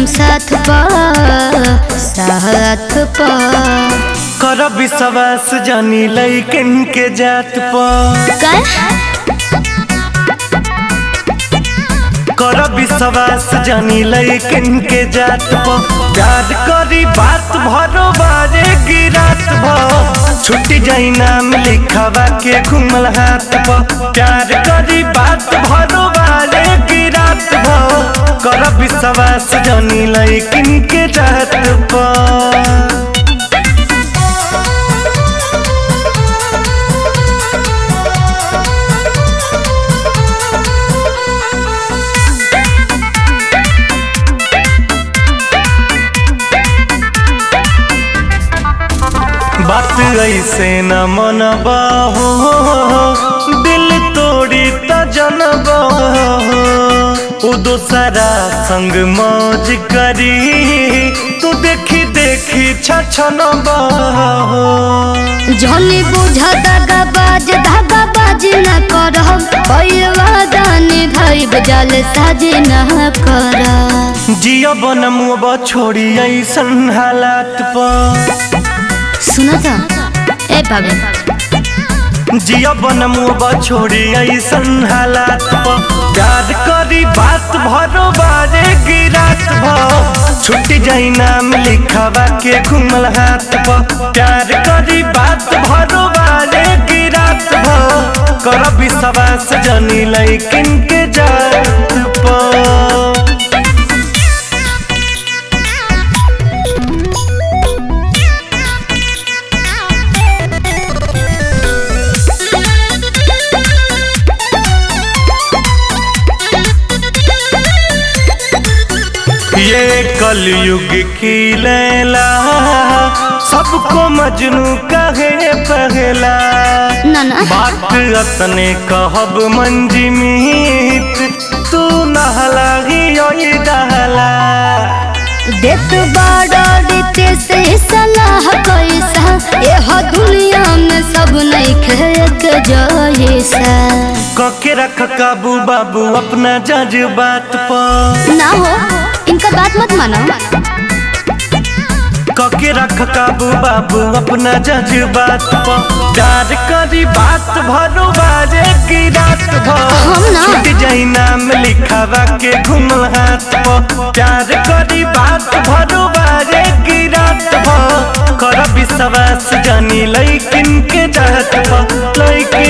साथ पा कर विश्वास जानी लइकन के जात पर कर विश्वास जानी लइकन के जात पर प्यार करी बात भरो बारे गिरात भ छुट्टी जाई नाम लिखावा के घुमल हाथ पर प्यार करी बात भरो बारे गिरात भ कर विश्वास जानी लइकन के जात पर बात ऐसे न मनबा हो दिल तोड़ी त जनबा हो दोसरा संग मौज करी तू देखी देखी छछनबा हो जौनी बुझा धागाबाज न करब पैवादानी भाई बजाल साजे न कर जिया बनमुआ छोड़ी ऐसन हालात पर सुना था ए पागल जिया बनमुआ छोड़ी ऐसन हालात पर प्यार करी बात भरो बारे गिरात भ छुट्टी जाई नाम लिखावा के घुमल हाथ पर प्यार करी बात भरो बारे गिरात भ कर विश्वास जानी लइकन के जात पर ये कलयुग की लैला सबको मजनू कहे पहला बात अतने कहब मंजी मीत तू नहला ही डहला देख बड़ा रीते से सलाह पैसा यह दुनिया में सब नहीं खेत जैसा कके रख काबू बाबू अपना जज्बात पर ना हो इनका बात मत मानो कके रख काबू बाबू अपना जज्बात पर प्यार करी बात भरो बाजे गिरात भ छुट्टी जाई नाम लिखावा के घुमल हाथ पर प्यार करी बात भरो बाजे गिरात भ कर विश्वास जानी लइकन के जात पर लइकन